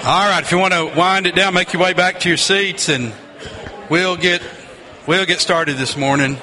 All right, if you want to wind it down, make your way back to your seats, and we'll get started this morning.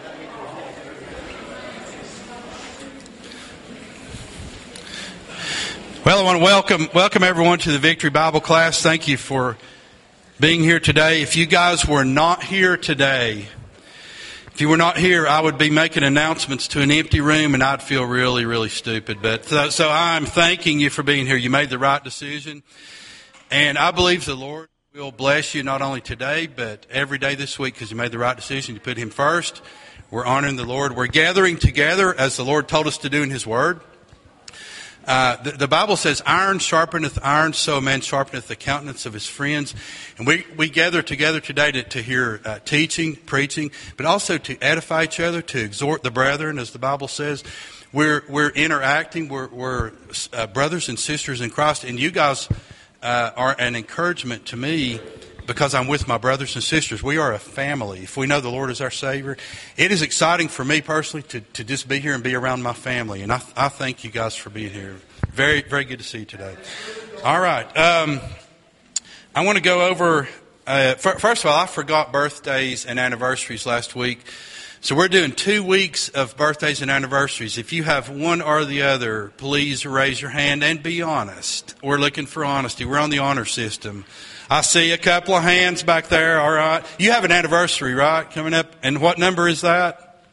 Well, I want to welcome everyone to the Victory Bible class. Thank you for being here today. If you guys were not here today, if you were not here, I would be making announcements to an empty room, and I'd feel really, really stupid. But so I'm thanking you for being here. You made the right decision. And I believe the Lord will bless you not only today, but every day this week, because you made the right decision to put Him first. We're honoring the Lord. We're gathering together as the Lord told us to do in His Word. The Bible says, iron sharpeneth iron, so a man sharpeneth the countenance of his friends. And we gather together today to hear teaching, preaching, but also to edify each other, to exhort the brethren, as the Bible says. We're interacting. We're brothers and sisters in Christ, and you guys are an encouragement to me because I'm with my brothers and sisters. We are a family. If we know the Lord is our Savior, it is exciting for me personally to just be here and be around my family. And I thank you guys for being here. Very, very good to see you today. All right. I want to go over, first of all, I forgot birthdays and anniversaries last week. So we're doing 2 weeks of birthdays and anniversaries. If you have one or the other, please raise your hand and be honest. We're looking for honesty. We're on the honor system. I see a couple of hands back there. All right. You have an anniversary, right, coming up? And what number is that?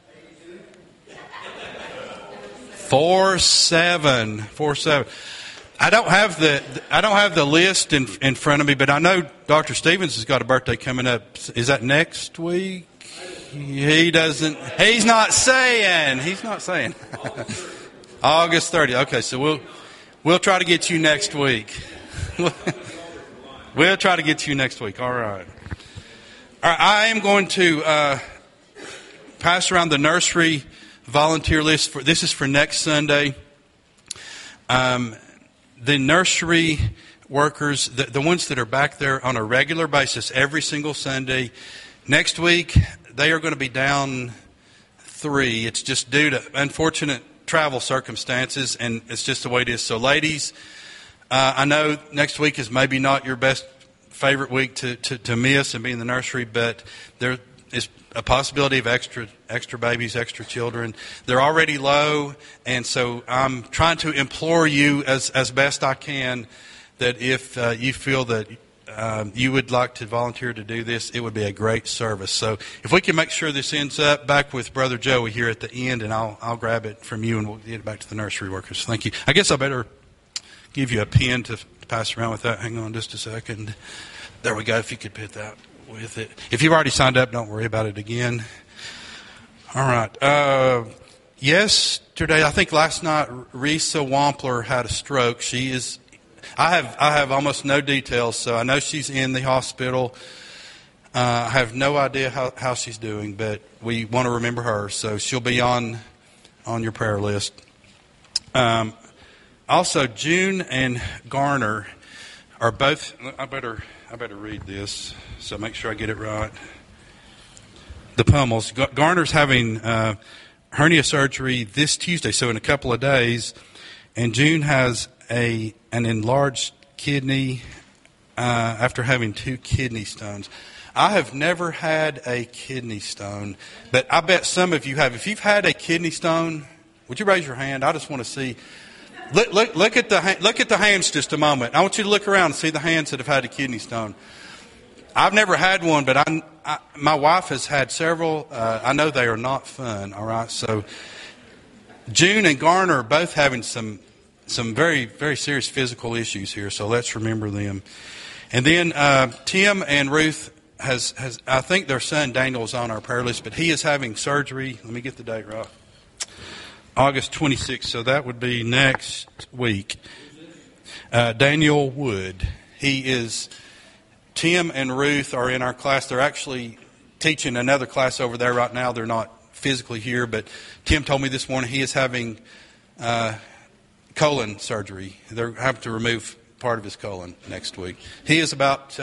47. 47. I don't have the list in front of me, but I know Dr. Stevens has got a birthday coming up. Is that next week? He doesn't. He's not saying. August 30th. Okay, so we'll try to get you next week. We'll try to get you next week. All right. All right. I am going to pass around the nursery volunteer list. This is for next Sunday. The nursery workers, the ones that are back there on a regular basis every single Sunday. Next week, they are going to be down 3. It's just due to unfortunate travel circumstances, and it's just the way it is. So, ladies, I know next week is maybe not your best favorite week to miss and be in the nursery, but there is a possibility of extra babies, extra children. They're already low, and so I'm trying to implore you as best I can that if you feel that you would like to volunteer to do this, it would be a great service. So if we can make sure this ends up back with Brother Joey here at the end, and I'll grab it from you and we'll get it back to the nursery workers. Thank you. I guess I better give you a pen to pass around with that. Hang on just a second. There we go. If you could put that with it. If you've already signed up, don't worry about it again. All right. Yesterday, I think last night, Risa Wampler had a stroke. I have almost no details, so I know she's in the hospital. I have no idea how she's doing, but we want to remember her, so she'll be on your prayer list. Also, June and Garner are both. I better read this, so make sure I get it right. The Pummels. Garner's having hernia surgery this Tuesday, so in a couple of days, and June has an enlarged kidney after having 2 kidney stones. I have never had a kidney stone, but I bet some of you have. If you've had a kidney stone, would you raise your hand? I just want to see. Look at the hands just a moment. I want you to look around and see the hands that have had a kidney stone. I've never had one, but my wife has had several. I know they are not fun. All right, so June and Garner are both having some very, very serious physical issues here, so let's remember them. And then Tim and Ruth has I think their son Daniel is on our prayer list, but he is having surgery. Let me get the date right. August 26th, so that would be next week. Daniel Wood. Tim and Ruth are in our class. They're actually teaching another class over there right now. They're not physically here, but Tim told me this morning he is having colon surgery. They're having to remove part of his colon next week. He is about,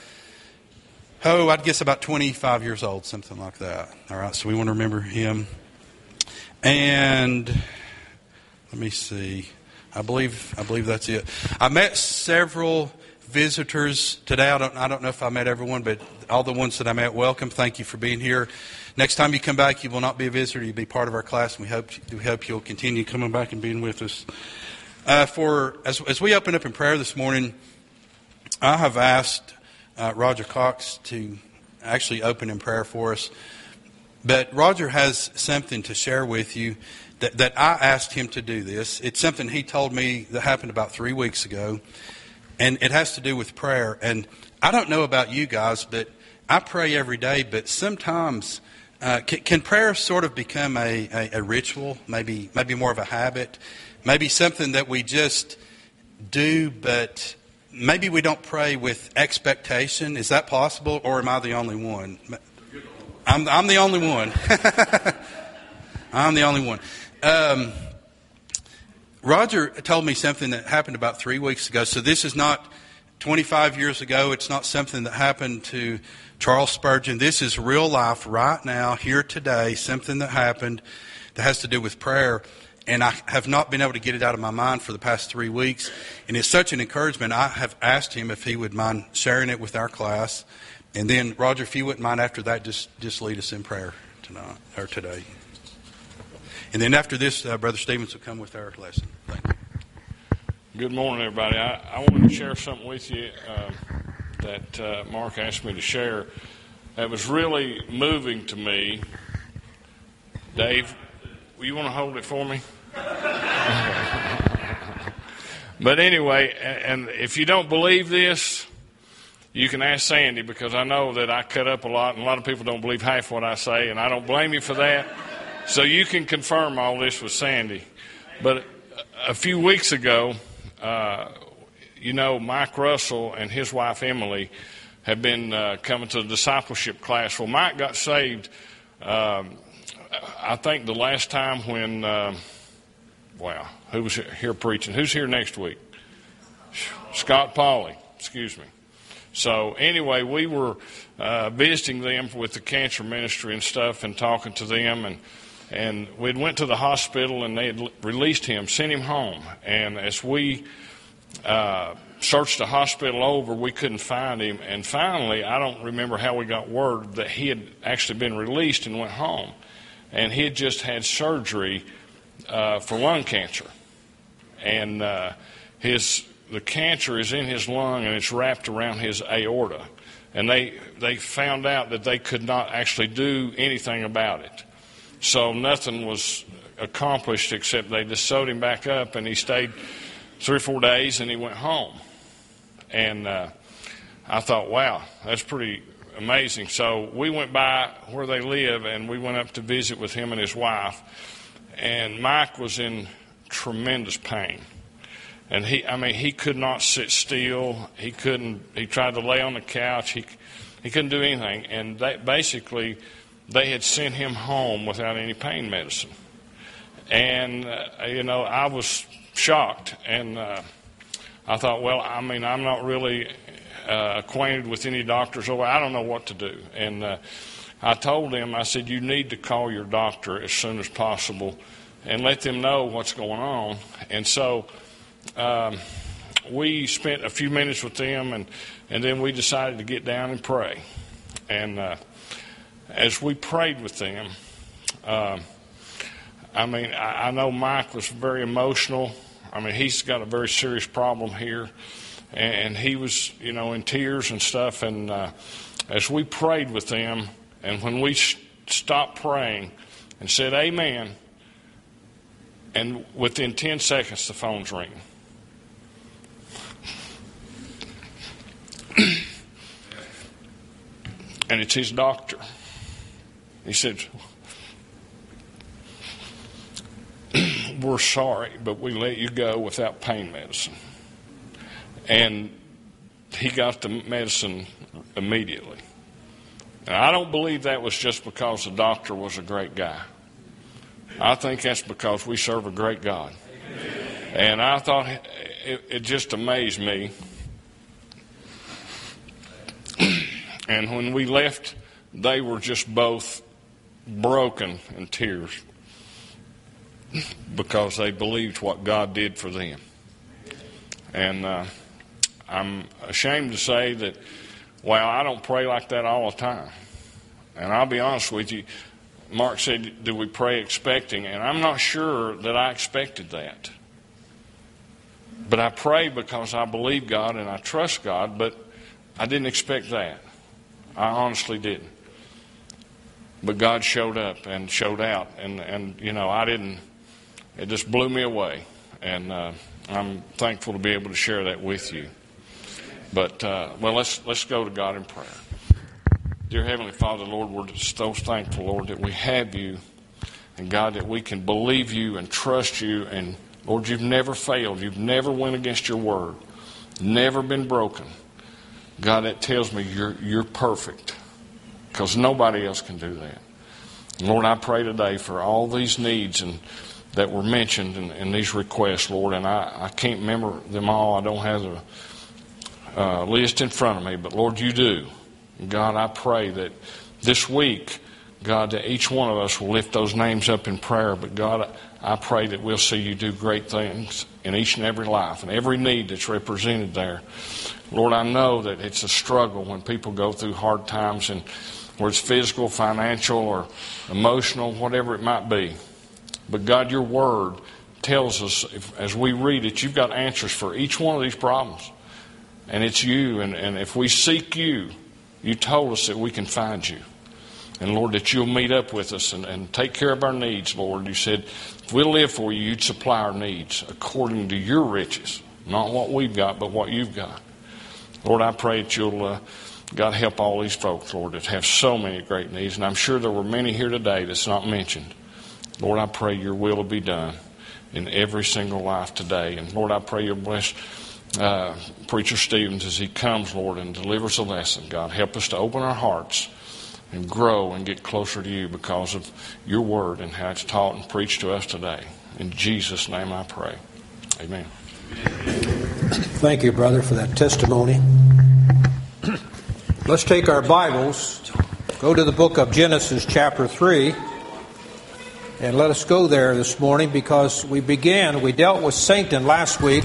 I'd guess about 25 years old, something like that. All right, so we want to remember him. And let me see. I believe that's it. I met several visitors today. I don't know if I met everyone, but all the ones that I met, welcome. Thank you for being here. Next time you come back, you will not be a visitor. You'll be part of our class, and we hope you'll continue coming back and being with us. As we open up in prayer this morning, I have asked Roger Cox to actually open in prayer for us. But Roger has something to share with you that I asked him to do this. It's something he told me that happened about 3 weeks ago, and it has to do with prayer. And I don't know about you guys, but I pray every day, but sometimes can prayer sort of become a ritual, maybe more of a habit, maybe something that we just do, but maybe we don't pray with expectation. Is that possible, or am I the only one? I'm the only one. I'm the only one. Roger told me something that happened about 3 weeks ago. So this is not 25 years ago. It's not something that happened to Charles Spurgeon. This is real life right now, here today, something that happened that has to do with prayer. And I have not been able to get it out of my mind for the past 3 weeks. And it's such an encouragement. I have asked him if he would mind sharing it with our class. And then, Roger, if you wouldn't mind after that, just lead us in prayer tonight or today. And then after this, Brother Stevens will come with our lesson. Thank you. Good morning, everybody. I wanted to share something with you that Mark asked me to share that was really moving to me. Dave, you want to hold it for me? But anyway, and if you don't believe this, you can ask Sandy, because I know that I cut up a lot, and a lot of people don't believe half what I say, and I don't blame you for that. So you can confirm all this with Sandy. But a few weeks ago, Mike Russell and his wife Emily have been coming to the discipleship class. Well, Mike got saved, I think the last time when, who was here preaching? Who's here next week? Scott Pauley, excuse me. So anyway, we were visiting them with the cancer ministry and stuff, and talking to them, and we went to the hospital, and they had released him, sent him home. And as we searched the hospital over, we couldn't find him. And finally, I don't remember how we got word that he had actually been released and went home. And he had just had surgery for lung cancer, and the cancer is in his lung, and it's wrapped around his aorta. And they found out that they could not actually do anything about it. So nothing was accomplished except they just sewed him back up, and he stayed 3 or 4 days, and he went home. And I thought, wow, that's pretty amazing. So we went by where they live, and we went up to visit with him and his wife. And Mike was in tremendous pain. And he could not sit still. He tried to lay on the couch. He couldn't do anything. And they had sent him home without any pain medicine. And, I was shocked. And I thought, well, I'm not really acquainted with any doctors. So I don't know what to do. And I told him, I said, you need to call your doctor as soon as possible and let them know what's going on. And so we spent a few minutes with them, and then we decided to get down and pray. And as we prayed with them, I know Mike was very emotional. He's got a very serious problem here, and he was, in tears and stuff. And as we prayed with them, and when we stopped praying and said amen, and within 10 seconds the phone's ringing. And it's his doctor. He said, we're sorry, but we let you go without pain medicine. And he got the medicine immediately. And I don't believe that was just because the doctor was a great guy. I think that's because we serve a great God. And I thought it just amazed me. And when we left, they were just both broken in tears because they believed what God did for them. And I'm ashamed to say that, well, I don't pray like that all the time. And I'll be honest with you, Mark said, do we pray expecting? And I'm not sure that I expected that. But I pray because I believe God and I trust God, but I didn't expect that. I honestly didn't. But God showed up and showed out. And you know, it just blew me away. And I'm thankful to be able to share that with you. But, well, let's go to God in prayer. Dear Heavenly Father, Lord, we're so thankful, Lord, that we have you. And God, that we can believe you and trust you. And Lord, you've never failed. You've never went against your word. Never been broken. God, that tells me you're perfect. Because nobody else can do that. And Lord, I pray today for all these needs and that were mentioned in these requests, Lord. And I can't remember them all. I don't have the list in front of me. But Lord, you do. And God, I pray that this week, God, that each one of us will lift those names up in prayer. But God, I pray that we'll see you do great things in each and every life and every need that's represented there. Lord, I know that it's a struggle when people go through hard times, and whether it's physical, financial, or emotional, whatever it might be. But God, your word tells us, as we read it, you've got answers for each one of these problems. And it's you. And if we seek you, you told us that we can find you. And Lord, that you'll meet up with us and take care of our needs, Lord. You said, if we'll live for you, you'd supply our needs according to your riches. Not what we've got, but what you've got. Lord, I pray that you'll, God, help all these folks, Lord, that have so many great needs. And I'm sure there were many here today that's not mentioned. Lord, I pray your will will be done in every single life today. And Lord, I pray you'll bless Preacher Stevens as he comes, Lord, and delivers a lesson. God, help us to open our hearts and grow and get closer to you because of your word and how it's taught and preached to us today. In Jesus' name I pray. Amen. Thank you, brother, for that testimony. Let's take our Bibles, go to the book of Genesis chapter 3, and let us go there this morning because we dealt with Satan last week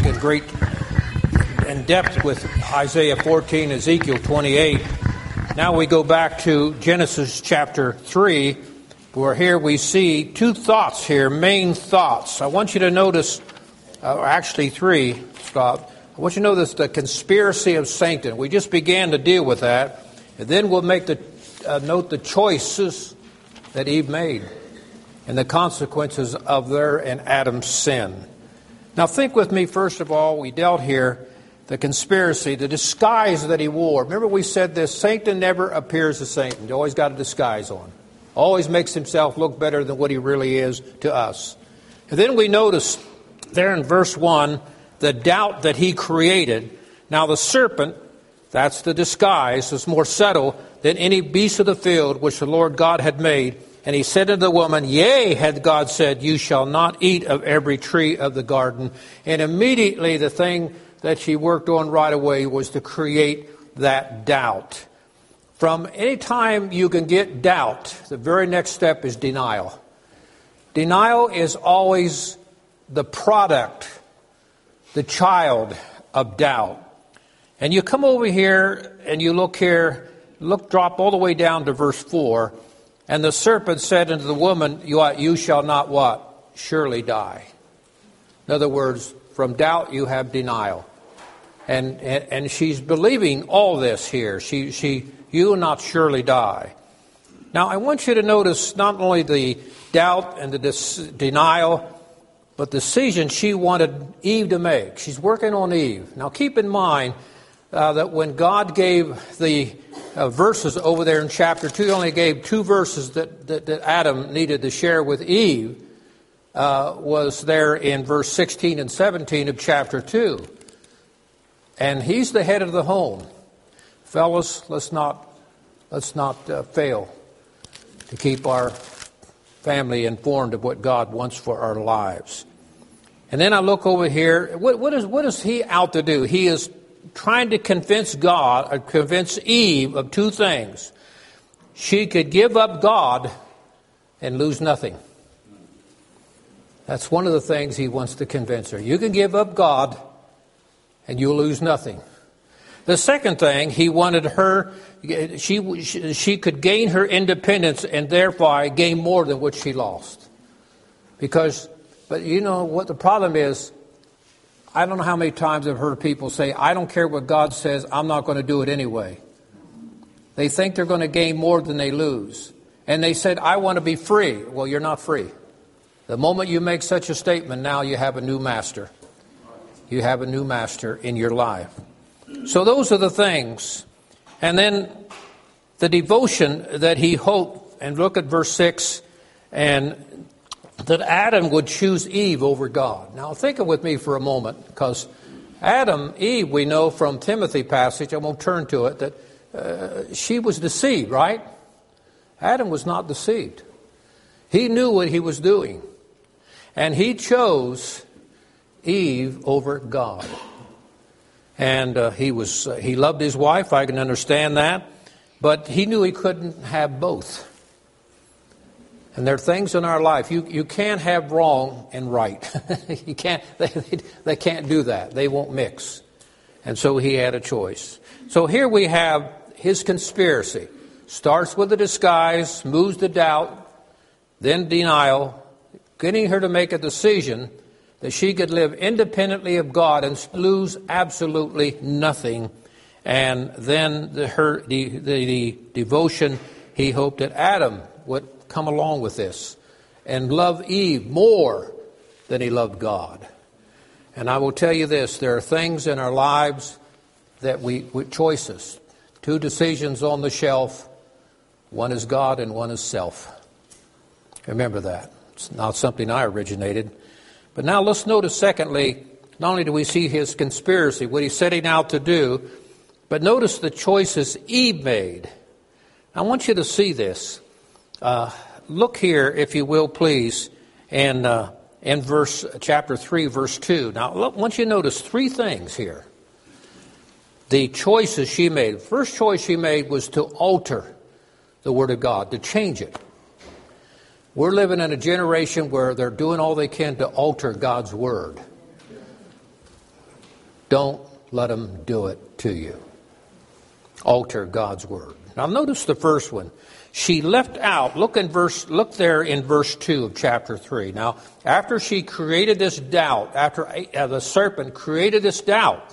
in depth with Isaiah 14, Ezekiel 28. Now we go back to Genesis chapter 3, where here we see two thoughts here, main thoughts. I want you to notice, actually three, Scott. I want you to notice the conspiracy of Satan. We just began to deal with that. And then we'll note the choices that Eve made and the consequences of their and Adam's sin. Now think with me, first of all, we dealt here the conspiracy, the disguise that he wore. Remember we said this, Satan never appears as Satan. He always got a disguise on. Always makes himself look better than what he really is to us. And then we notice there in verse 1, the doubt that he created. Now the serpent, that's the disguise, is more subtle than any beast of the field which the Lord God had made. And he said unto the woman, Yea, had God said, you shall not eat of every tree of the garden. And immediately the thing that she worked on right away was to create that doubt. From any time you can get doubt, the very next step is denial. Denial is always the product, the child of doubt. And you come over here and you look here, drop all the way down to verse 4. And the serpent said unto the woman, you shall not what? Surely die. In other words, from doubt you have denial. And she's believing all this here. You will not surely die. Now I want you to notice not only the doubt and the denial, but the decision she wanted Eve to make. She's working on Eve. Now keep in mind that when God gave the verses over there in chapter 2, he only gave two verses that Adam needed to share with Eve, was there in verse 16 and 17 of chapter 2. And he's the head of the home. Fellas, let's not fail to keep our family informed of what God wants for our lives. And then I look over here. What is he out to do? He is trying to convince Eve of two things. She could give up God and lose nothing. That's one of the things he wants to convince her. You can give up God and you'll lose nothing. The second thing, he wanted her, she could gain her independence and thereby gain more than what she lost. But you know what the problem is? I don't know how many times I've heard people say, I don't care what God says, I'm not going to do it anyway. They think they're going to gain more than they lose. And they said, I want to be free. Well, you're not free. The moment you make such a statement, now you have a new master. You have a new master in your life. So those are the things. And then the devotion that he hoped, and look at verse 6, and that Adam would choose Eve over God. Now think with me for a moment, because Eve, we know from Timothy passage, I won't turn to it, that she was deceived, right? Adam was not deceived. He knew what he was doing. And he chose Eve over God. And he loved his wife, I can understand that. But he knew he couldn't have both. And there are things in our life, you can't have wrong and right. You can't. They can't do that. They won't mix. And so he had a choice. So here we have his conspiracy. Starts with a disguise, moves to doubt, then denial, getting her to make a decision that she could live independently of God and lose absolutely nothing. And then the devotion, he hoped that Adam would come along with this and love Eve more than he loved God. And I will tell you this, there are things in our lives that with choices, two decisions on the shelf, one is God and one is self. Remember that. It's not something I originated. But now let's notice, secondly, not only do we see his conspiracy, what he's setting out to do, but notice the choices Eve made. I want you to see this. Look here, if you will, please, in chapter 3, verse 2. Now, I want you to notice three things here. The choices she made. First choice she made was to alter the Word of God, to change it. We're living in a generation where they're doing all they can to alter God's Word. Don't let them do it to you. Alter God's Word. Now notice the first one. She left out, look there in verse 2 of chapter 3. Now, after she created this doubt, after the serpent created this doubt,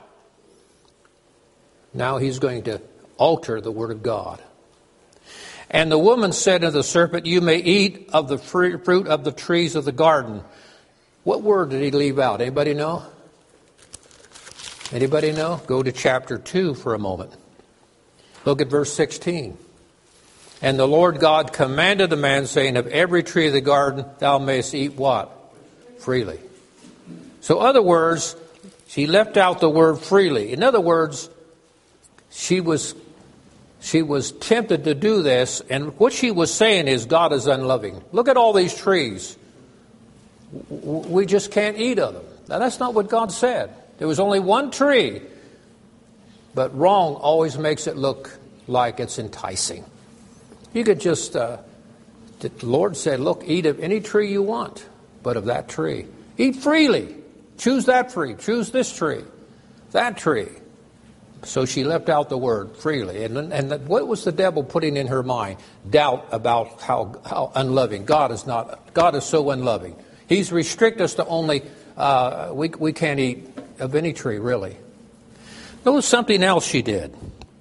now he's going to alter the Word of God. And the woman said to the serpent, you may eat of the fruit of the trees of the garden. What word did he leave out? Anybody know? Anybody know? Go to chapter 2 for a moment. Look at verse 16. And the Lord God commanded the man, saying, of every tree of the garden thou mayest eat what? Freely. So, in other words, she left out the word freely. In other words, she was tempted to do this, and what she was saying is God is unloving. Look at all these trees. We just can't eat of them. Now, that's not what God said. There was only one tree, but wrong always makes it look like it's enticing. You could just, the Lord said, look, eat of any tree you want, but of that tree. Eat freely. Choose that tree. Choose this tree. That tree. So she left out the word freely. And what was the devil putting in her mind? Doubt about how unloving. God is so unloving. He's restricted us to only, we can't eat of any tree, really. Notice something else she did.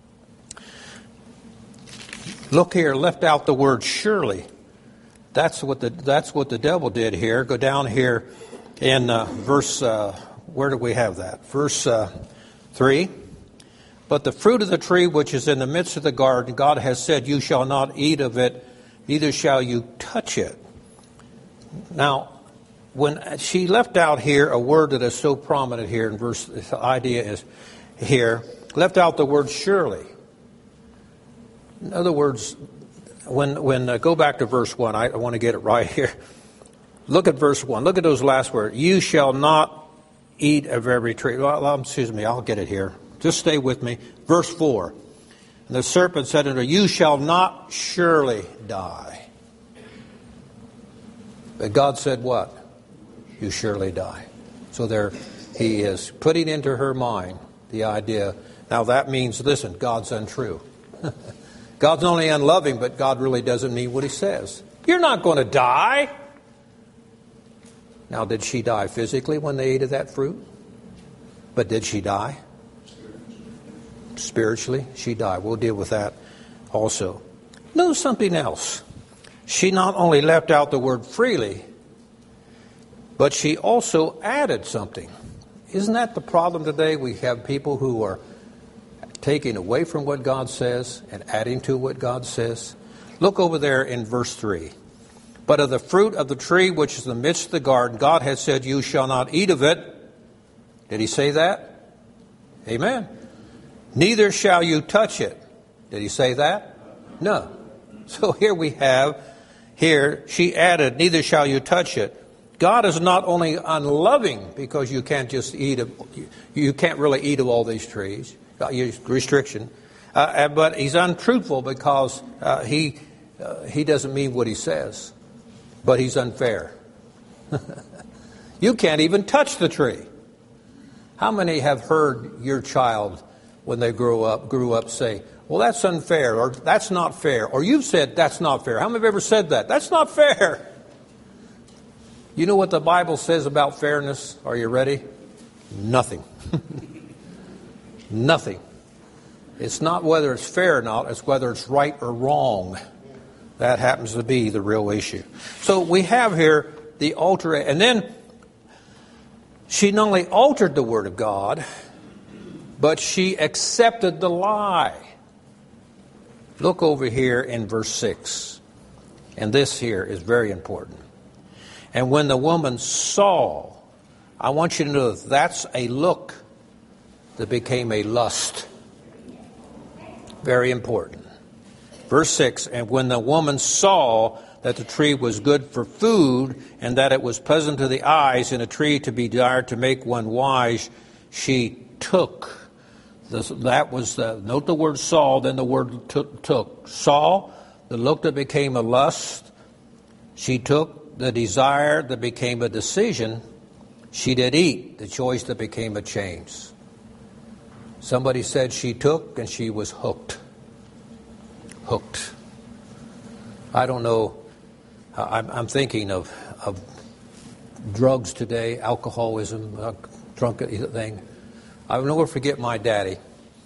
Look here, left out the word surely. That's what the devil did here. Go down here in verse, where do we have that? Verse 3. But the fruit of the tree which is in the midst of the garden, God has said, you shall not eat of it, neither shall you touch it. Now, when she left out here a word that is so prominent here in verse, the idea is here, left out the word surely. In other words, when go back to verse 1, I want to get it right here. Look at verse 1. Look at those last words. You shall not eat of every tree. Well, excuse me, I'll get it here. Just stay with me. Verse 4. And the serpent said unto her, you shall not surely die. But God said what? You surely die. So there he is putting into her mind the idea Now that means, listen, God's untrue. God's not only unloving, but God really doesn't mean what he says. You're not going to die. Now, did she die physically when they ate of that fruit? But did she die? Spiritually, she died. We'll deal with that also. Notice something else. She not only left out the word freely, but she also added something. Isn't that the problem today? We have people who are taking away from what God says and adding to what God says. Look over there in verse 3. But of the fruit of the tree which is in the midst of the garden, God has said, you shall not eat of it. Did he say that? Amen. Neither shall you touch it. Did he say that? No. So here we have, she added, neither shall you touch it. God is not only unloving because you can't just eat of, you can't really eat of all these trees, restriction, but he's untruthful because he doesn't mean what he says, but he's unfair. You can't even touch the tree. How many have heard your child, when they grew up say, well, that's unfair, or that's not fair, or you've said that's not fair? How many have ever said that? That's not fair. You know what the Bible says about fairness? Are you ready? Nothing. Nothing. It's not whether it's fair or not, it's whether it's right or wrong. That happens to be the real issue. So we have here the altar, and then she not only altered the Word of God, but she accepted the lie. Look over here in verse 6. And this here is very important. And when the woman saw, I want you to know that's a look that became a lust. Very important. Verse 6, and when the woman saw that the tree was good for food, and that it was pleasant to the eyes, and a tree to be desired to make one wise, she took. That was, note the word saw, then the word took. Saw, the look that became a lust. She took the desire that became a decision. She did eat, the choice that became a change. Somebody said she took and she was hooked. Hooked. I don't know. I'm thinking of drugs today, alcoholism, drunken thing. I will never forget my daddy.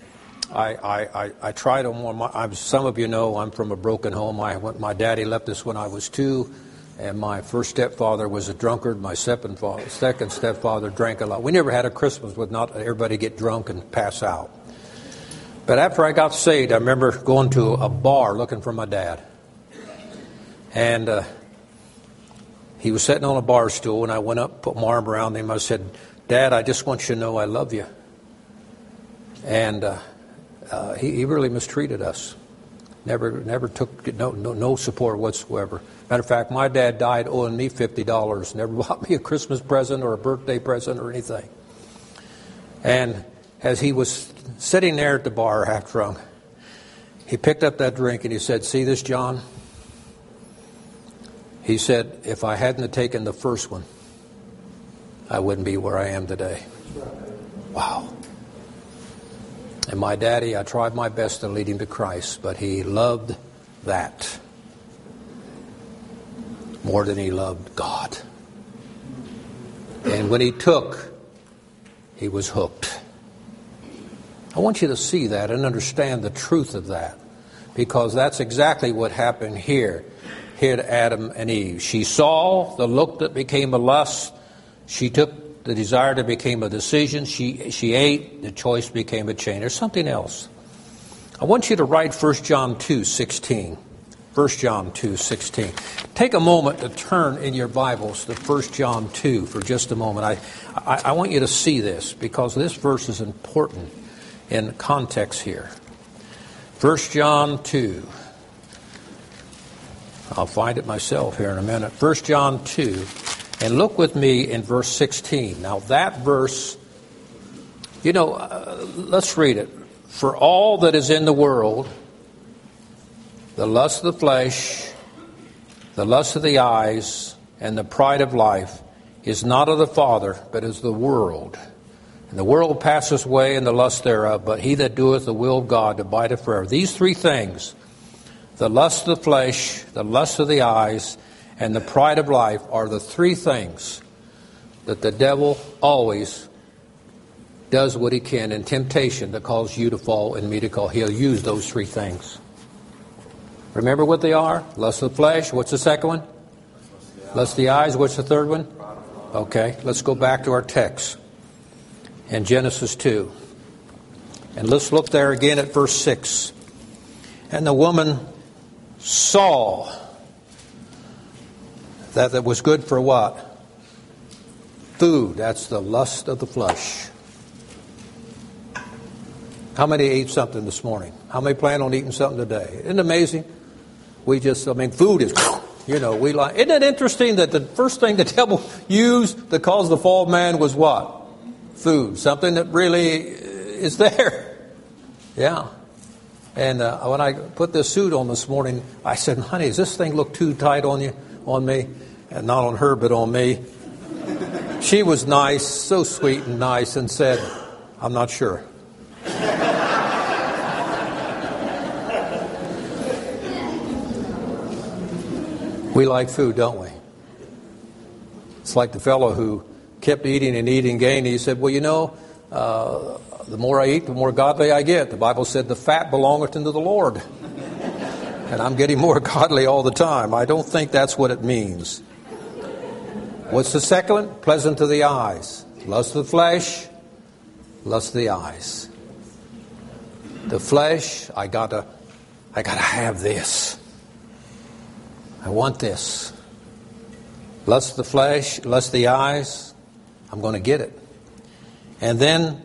I tried to. Some of you know I'm from a broken home. My daddy left us when I was 2. And my first stepfather was a drunkard. My second stepfather drank a lot. We never had a Christmas with not everybody get drunk and pass out. But after I got saved, I remember going to a bar looking for my dad. And he was sitting on a bar stool, and I went up, put my arm around him. I said, Dad, I just want you to know I love you. And he really mistreated us. Never took no support whatsoever. Matter of fact, my dad died owing me $50. Never bought me a Christmas present or a birthday present or anything. And as he was sitting there at the bar half drunk, he picked up that drink and he said, see this, John? He said, if I hadn't have taken the first one, I wouldn't be where I am today. Wow. And my daddy, I tried my best to lead him to Christ, but he loved that more than he loved God. And when he took, he was hooked. I want you to see that and understand the truth of that, because that's exactly what happened here to Adam and Eve. She saw the look that became a lust. She took the desire that became a decision. She ate. The choice became a change. There's something else. I want you to write 1 John 2:16. 1 John 2:16. Take a moment to turn in your Bibles to 1 John 2 for just a moment. I want you to see this because this verse is important in context here. 1 John 2. I'll find it myself here in a minute. 1 John 2. And look with me in verse 16. Now that verse, let's read it. For all that is in the world, the lust of the flesh, the lust of the eyes, and the pride of life is not of the Father, but is the world. And the world passeth away and the lust thereof, but he that doeth the will of God abideth forever. These three things, the lust of the flesh, the lust of the eyes, and the pride of life, are the three things that the devil always does what he can in temptation to cause you to fall and me to fall. He'll use those three things. Remember what they are? Lust of the flesh. What's the second one? Lust of the eyes. What's the third one? Okay, let's go back to our text in Genesis 2. And let's look there again at verse 6. And the woman saw that it was good for what? Food. That's the lust of the flesh. How many ate something this morning? How many plan on eating something today? Isn't it amazing? Food is, we like. Isn't it interesting that the first thing the devil used to cause the fall of man was what? Food. Something that really is there. Yeah. And when I put this suit on this morning, I said, honey, does this thing look too tight on me? And not on her, but on me. She was nice, so sweet and nice, and said, I'm not sure. We like food, don't we? It's like the fellow who kept eating and eating, gaining. He said, well, the more I eat, the more godly I get. The Bible said the fat belongeth unto the Lord. And I'm getting more godly all the time. I don't think that's what it means. What's the second one? Pleasant to the eyes. Lust of the flesh, lust of the eyes. The flesh, I gotta have this. I want this. Lust of the flesh, lust of the eyes, I'm going to get it. And then,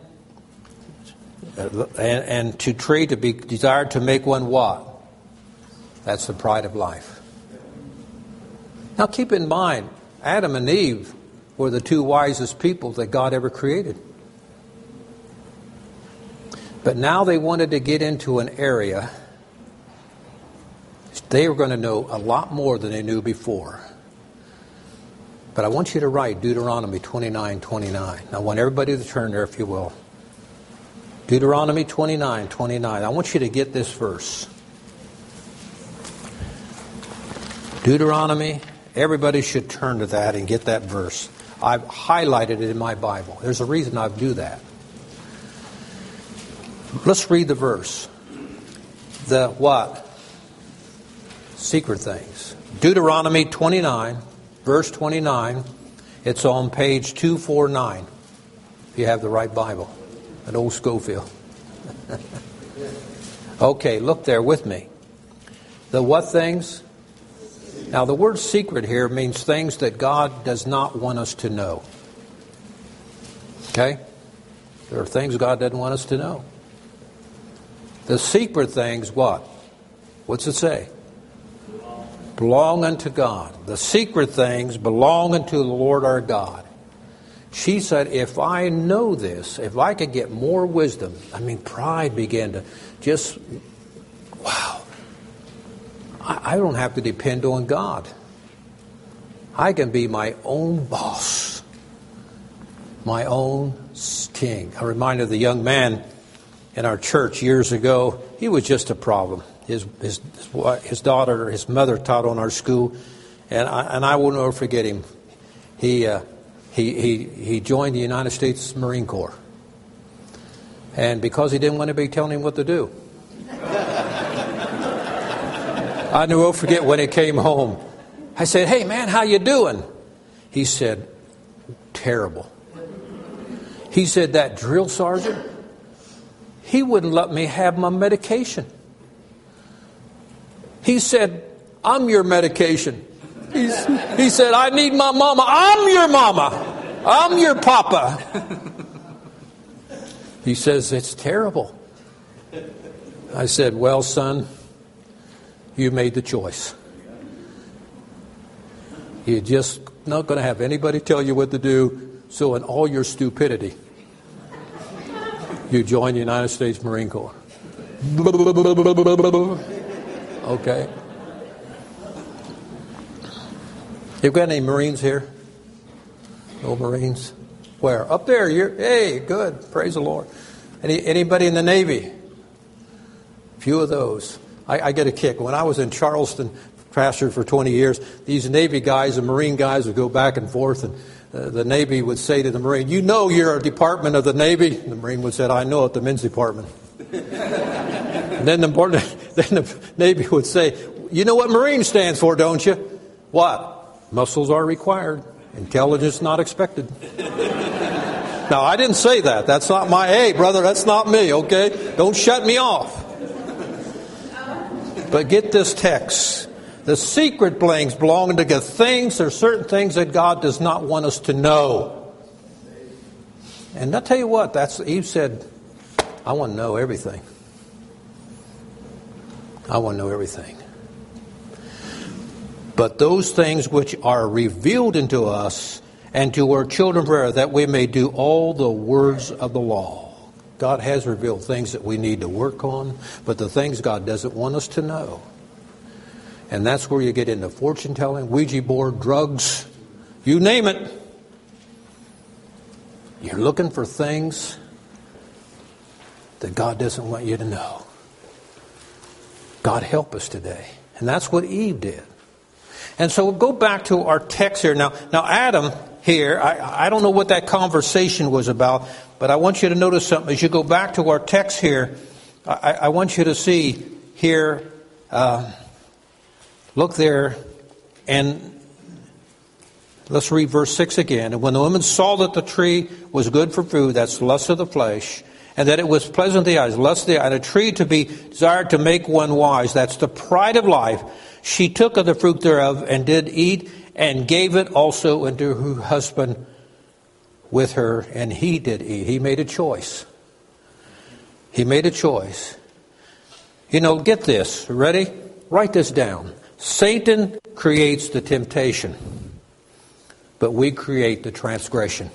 and to be desired to make one what? That's the pride of life. Now keep in mind, Adam and Eve were the two wisest people that God ever created. But now they wanted to get into an area. They were going to know a lot more than they knew before. But I want you to write Deuteronomy 29:29. I want everybody to turn there, if you will. Deuteronomy 29:29. I want you to get this verse. Deuteronomy, everybody should turn to that and get that verse. I've highlighted it in my Bible. There's a reason I do that. Let's read the verse. The what? Secret things. Deuteronomy 29, verse 29. It's on page 249. If you have the right Bible. An old Schofield. Okay, look there with me. The what things? Now the word secret here means things that God does not want us to know. Okay? There are things God doesn't want us to know. The secret things, what? What's it say? Belong unto God. The secret things belong unto the Lord our God. She said, if I know this, if I could get more wisdom, pride began to just, wow. I don't have to depend on God. I can be my own boss, my own king. I'm reminded of the young man in our church years ago. He was just a problem. His daughter, his mother taught on our school, and I will never forget him. He joined the United States Marine Corps, and because he didn't want anybody telling him what to do, I never will forget when he came home. I said, "Hey man, how you doing?" He said, "Terrible." He said, "That drill sergeant, he wouldn't let me have my medication." He said, "I'm your medication." He said, "I need my mama." "I'm your mama. I'm your papa." He says, "It's terrible." I said, "Well, son, you made the choice. You're just not going to have anybody tell you what to do. So in all your stupidity, you join the United States Marine Corps." Okay. You got any Marines here? No Marines? Where? Up there. Hey, good. Praise the Lord. Anybody in the Navy? Few of those. I get a kick. When I was in Charleston, pastored for 20 years, these Navy guys and Marine guys would go back and forth, and the Navy would say to the Marine, "You know you're a department of the Navy?" And the Marine would say, "I know it, the men's department." And then the Navy would say, "You know what Marine stands for, don't you?" "What?" "Muscles are required. Intelligence not expected." Now, I didn't say that. That's not my, hey, brother, that's not me, okay? Don't shut me off. But get this text. The secret things belong to God. There are certain things that God does not want us to know. And I'll tell you what, Eve said, I want to know everything. I want to know everything. But those things which are revealed into us and to our children forever, that we may do all the words of the law. God has revealed things that we need to work on, but the things God doesn't want us to know. And that's where you get into fortune telling, Ouija board, drugs, you name it. You're looking for things that God doesn't want you to know. God help us today. And that's what Eve did. And so we'll go back to our text here. Now Adam here, I don't know what that conversation was about, but I want you to notice something. As you go back to our text here, I want you to see here, look there, and let's read verse 6 again. And when the woman saw that the tree was good for food, that's the lust of the flesh, and that it was pleasant to the eyes, lust of the eye, and a tree to be desired to make one wise, that's the pride of life, she took of the fruit thereof and did eat, and gave it also unto her husband with her, and he did eat. He made a choice. He made a choice. You know, get this. Ready? Write this down. Satan creates the temptation, but we create the transgression.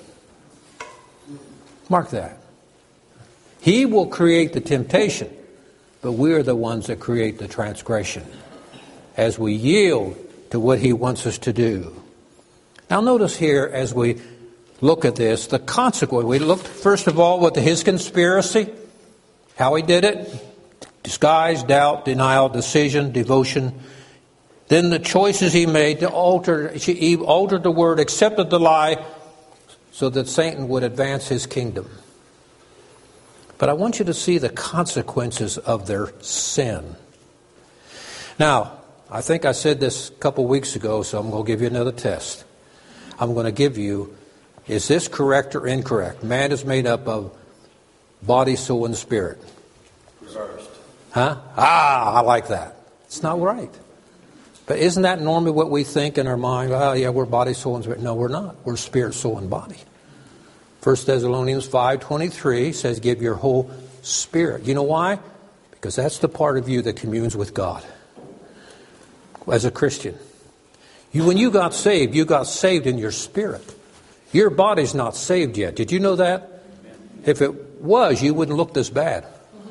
Mark that. He will create the temptation, but we are the ones that create the transgression as we yield to what he wants us to do. Now notice here as we look at this, the consequence. We looked first of all with his conspiracy, how he did it, disguise, doubt, denial, decision, devotion. Then the choices he made to alter, Eve altered the word, accepted the lie, so that Satan would advance his kingdom. But I want you to see the consequences of their sin. Now, I think I said this a couple weeks ago, so I'm going to give you another test. I'm going to give you, is this correct or incorrect? Man is made up of body, soul, and spirit. Reversed. Huh? I like that. It's not right. But isn't that normally what we think in our mind? Oh, yeah, we're body, soul, and spirit. No, we're not. We're spirit, soul, and body. 1 Thessalonians 5:23 says, give your whole spirit. You know why? Because that's the part of you that communes with God. As a Christian. When you got saved in your spirit. Your body's not saved yet. Did you know that? If it was, you wouldn't look this bad.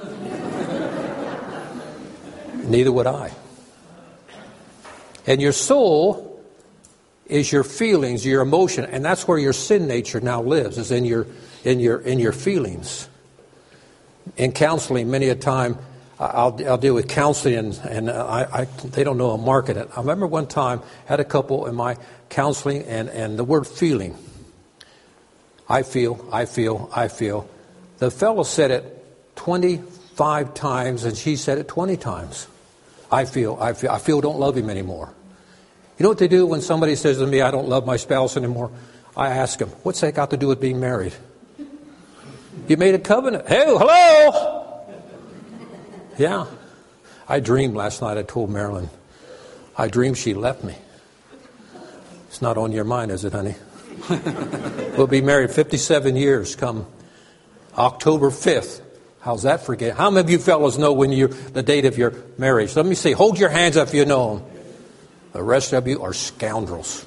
Neither would I. And your soul is your feelings, your emotion, and that's where your sin nature now lives, is in your feelings. In counseling, many a time, I'll deal with counseling, and they don't know I'm marketing it. I remember one time I had a couple in my counseling, and the word feeling. I feel. The fellow said it 25 times, and she said it 20 times. I feel don't love him anymore. You know what they do when somebody says to me, I don't love my spouse anymore? I ask them, what's that got to do with being married? You made a covenant. Hey, hello! Yeah. I dreamed last night, I told Marilyn, I dreamed she left me. It's not on your mind, is it, honey? We'll be married 57 years come October 5th. How's that forget? How many of you fellows know the date of your marriage? Let me see. Hold your hands up if you know them. The rest of you are scoundrels.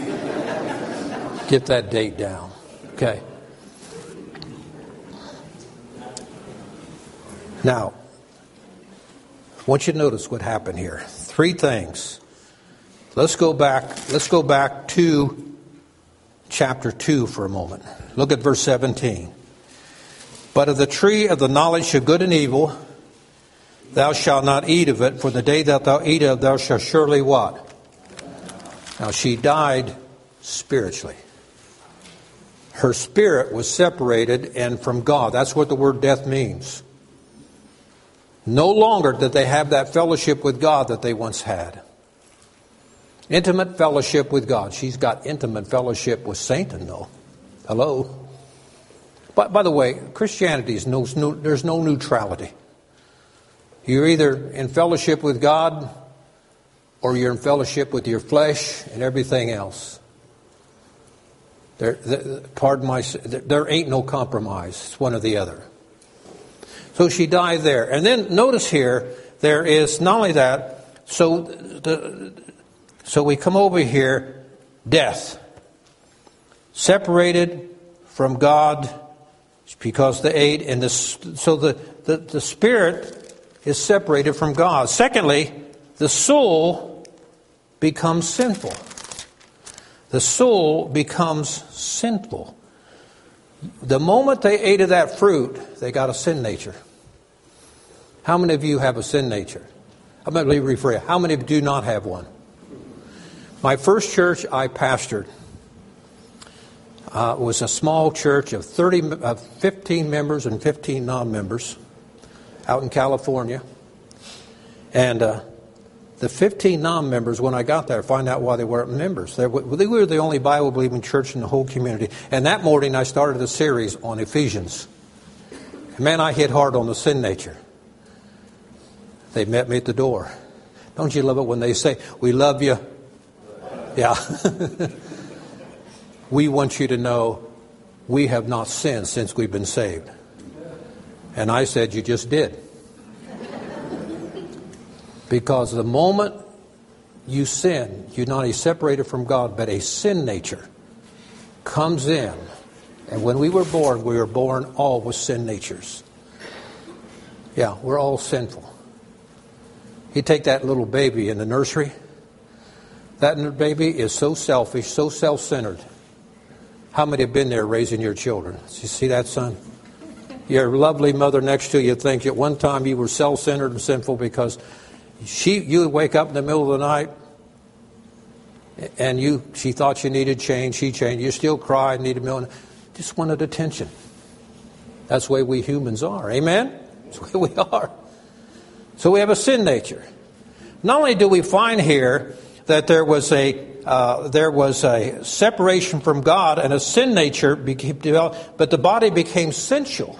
Get that date down. Okay. Now, I want you to notice what happened here. 3 things. Let's go back to chapter 2 for a moment. Look at verse 17. But of the tree of the knowledge of good and evil, thou shalt not eat of it, for the day that thou eat of, thou shalt surely what? Now she died spiritually. Her spirit was separated and from God. That's what the word death means. No longer did they have that fellowship with God that they once had. Intimate fellowship with God. She's got intimate fellowship with Satan, though. Hello? But by the way, Christianity is there's no neutrality. You're either in fellowship with God or you're in fellowship with your flesh and everything else. There ain't no compromise. It's one or the other. So she died there. And then notice here, there is not only that, so we come over here, death. Separated from God because they ate. And so the spirit is separated from God. Secondly, the soul becomes sinful. The soul becomes sinful. The moment they ate of that fruit, they got a sin nature. How many of you have a sin nature? How many do not have one? My first church I pastored was a small church of 15 members and 15 non-members out in California. And the 15 non-members, when I got there, find out why they weren't members. They were the only Bible-believing church in the whole community. And that morning I started a series on Ephesians. And man, I hit hard on the sin nature. They met me at the door. Don't you love it when they say, "We love you"? Yeah. We want you to know we have not sinned since we've been saved. And I said, "You just did." Because the moment you sin, you're not only separated from God, but a sin nature comes in. And when we were born all with sin natures. Yeah, we're all sinful. You take that little baby in the nursery. That baby is so selfish, so self-centered. How many have been there raising your children? You see that, son? Your lovely mother next to you thinks at one time you were self-centered and sinful because you would wake up in the middle of the night and she thought you needed change. She changed. You still cried, needed milk. Just wanted attention. That's the way we humans are. Amen? That's the way we are. So we have a sin nature. Not only do we find here that there was a separation from God and a sin nature became developed, but the body became sensual.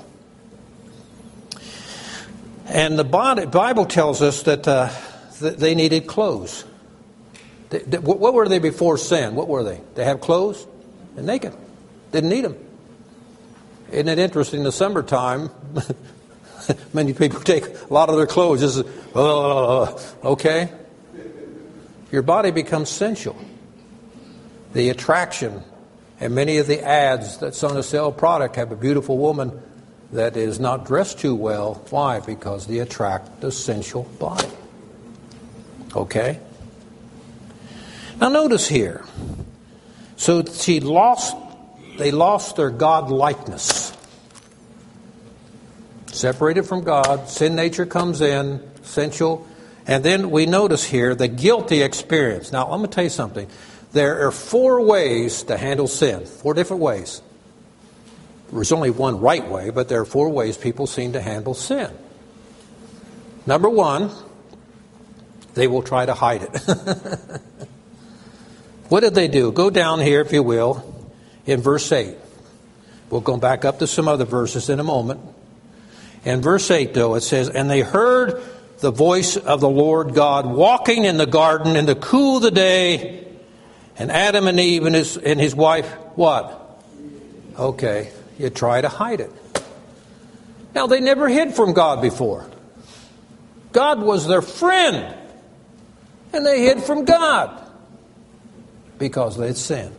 And the Bible tells us that they needed clothes. What were they before sin? What were they? They had clothes and naked. Didn't need them. Isn't it interesting? In the summertime, many people take a lot of their clothes. Just, okay? Your body becomes sensual. The attraction, and many of the ads that's on a sale product have a beautiful woman that is not dressed too well. Why? Because they attract the sensual body. Okay? Now notice here. So they lost their God likeness. Separated from God, sin nature comes in, sensual. And then we notice here the guilty experience. Now, I'm going to tell you something. There are 4 ways to handle sin. 4 different ways. There's only one right way, but there are 4 ways people seem to handle sin. Number 1, they will try to hide it. What did they do? Go down here, if you will, in verse 8. We'll go back up to some other verses in a moment. In verse 8, though, it says, "And they heard the voice of the Lord God walking in the garden in the cool of the day, and Adam and Eve and his wife," what? Okay, you try to hide it. Now, they never hid from God before. God was their friend, and they hid from God because they had sinned.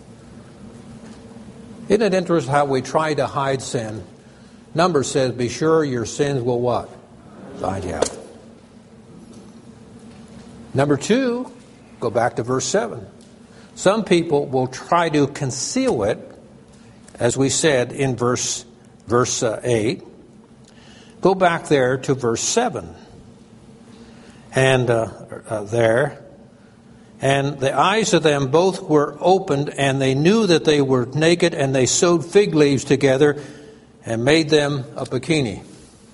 Isn't it interesting how we try to hide sin? Numbers says, "Be sure your sins will" what? "Find you out." Number 2, go back to verse 7. Some people will try to conceal it, as we said in verse 8. Go back there to verse 7. And there. And the eyes of them both were opened, and they knew that they were naked, and they sewed fig leaves together and made them a bikini.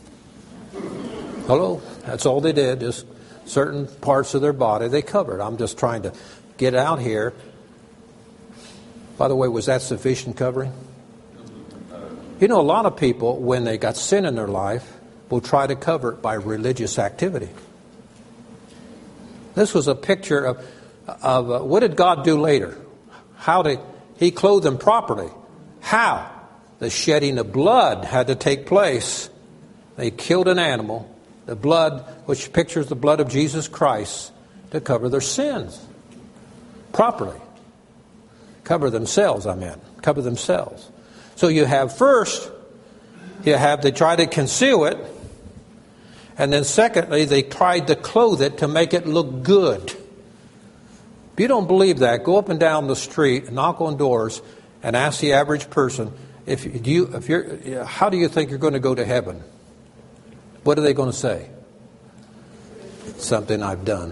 Hello? That's all they did, just certain parts of their body they covered. I'm just trying to get out here. By the way, was that sufficient covering? You know, a lot of people, when they got sin in their life, will try to cover it by religious activity. This was a picture of what did God do later? How did He clothe them properly? How? The shedding of blood had to take place. They killed an animal, the blood, which pictures the blood of Jesus Christ, to cover their sins properly. Cover themselves, cover themselves. So you have first, they try to conceal it, and then secondly, they tried to clothe it to make it look good. If you don't believe that, go up and down the street and knock on doors and ask the average person, how do you think you're going to go to heaven? What are they going to say? Something I've done.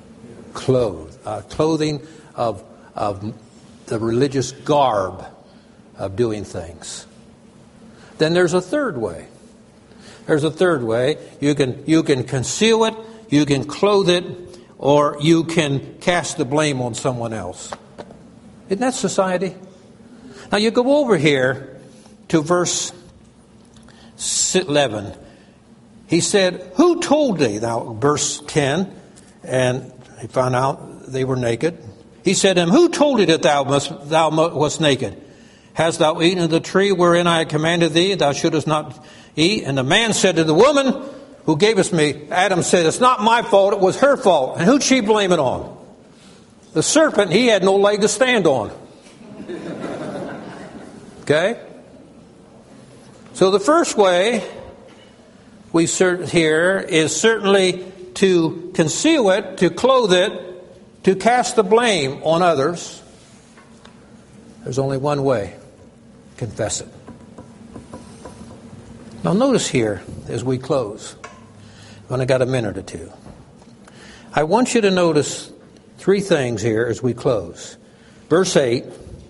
Clothing of the religious garb of doing things. Then there's a third way. There's a third way. You can conceal it, you can clothe it, or you can cast the blame on someone else. Isn't that society? Now you go over here to verse 11. He said, "Who told thee?" Now, verse 10, and he found out they were naked. He said to him, "Who told thee that thou wast naked? Hast thou eaten of the tree wherein I commanded thee, thou shouldest not eat?" And the man said to the woman who gave us me, Adam said, "It's not my fault, it was her fault." And who'd she blame it on? The serpent, he had no leg to stand on. Okay? So the first way we here is certainly to conceal it, to clothe it, to cast the blame on others. There's only one way. Confess it. Now notice here, as we close, I've only got a minute or two. I want you to notice three things here as we close. Verse 8,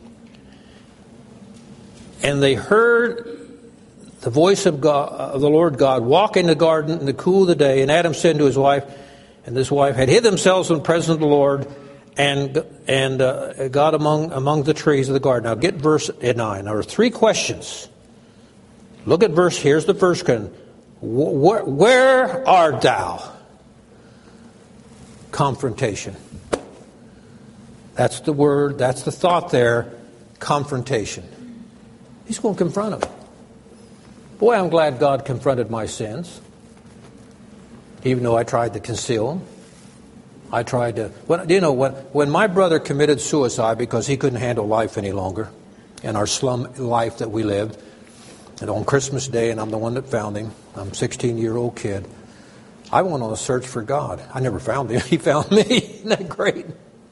and they heard the voice of God, of the Lord God, walk in the garden in the cool of the day. And Adam said to his wife, and his wife had hid themselves from the presence of the Lord and God among the trees of the garden. Now get verse 9. There are three questions. Look at verse. Here's the first question. Where art thou? Confrontation. That's the word. That's the thought there. Confrontation. He's going to confront him. Boy, I'm glad God confronted my sins, even though I tried to conceal them. I tried to... When my brother committed suicide because he couldn't handle life any longer, in our slum life that we lived, and on Christmas Day, and I'm the one that found him, I'm a 16-year-old kid, I went on a search for God. I never found him. He found me. Isn't that great?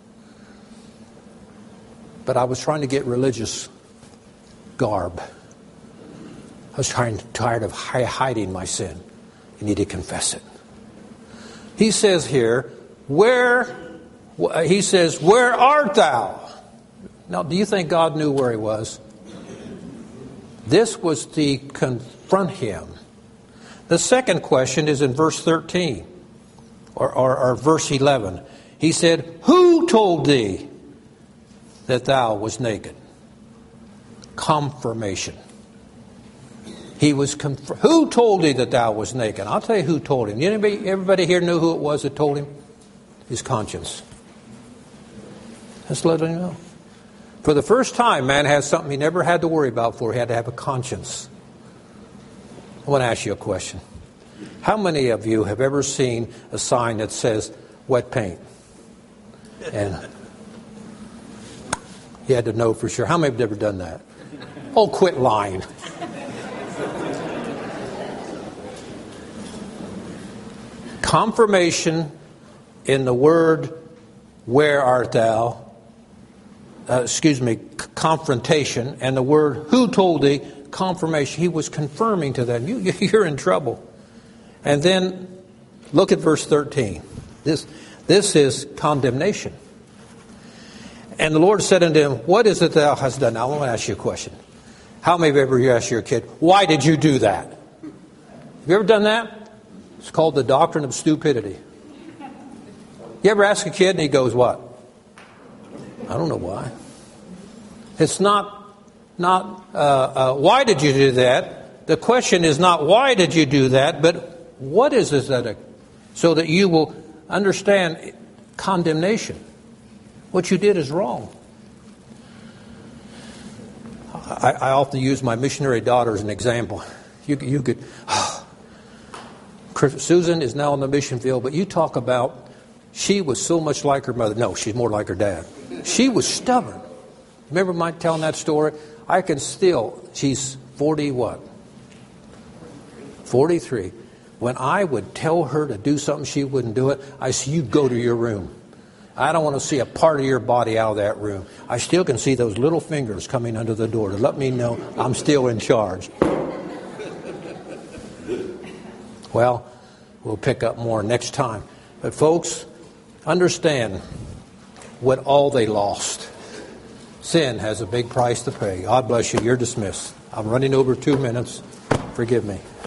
But I was trying to get religious garb. I was tired of hiding my sin. You need to confess it. He says here, where art thou? Now, do you think God knew where he was? This was to confront him. The second question is in verse 13 or verse 11. He said, who told thee that thou was naked? Confirmation. He was who told thee that thou was naked? I'll tell you who told him. Everybody here knew who it was that told him? His conscience. Just let him know. For the first time, man has something he never had to worry about before. He had to have a conscience. I want to ask you a question. How many of you have ever seen a sign that says wet paint? And you had to know for sure. How many have ever done that? Oh, quit lying. Confirmation in the word, where art thou? confrontation, and the word who told thee, confirmation. He was confirming to them, you're in trouble. And then look at verse 13. This is condemnation. And the Lord said unto him, what is it thou hast done? Now I want to ask you a question. How many of you ever asked your kid, why did you do that? Have you ever done that? It's called the doctrine of stupidity. You ever ask a kid and he goes, what? I don't know why. It's not why did you do that? The question is not why did you do that, but what is it that, so that you will understand condemnation. What you did is wrong. I often use my missionary daughter as an example. You could, Susan is now in the mission field, but you talk about she was so much like her mother. No, she's more like her dad. She was stubborn. Remember Mike telling that story? I can still, she's 40 what? 43. When I would tell her to do something, she wouldn't do it. I said, you go to your room. I don't want to see a part of your body out of that room. I still can see those little fingers coming under the door to let me know I'm still in charge. Well, we'll pick up more next time. But folks, understand what all they lost. Sin has a big price to pay. God bless you. You're dismissed. I'm running over 2 minutes. Forgive me.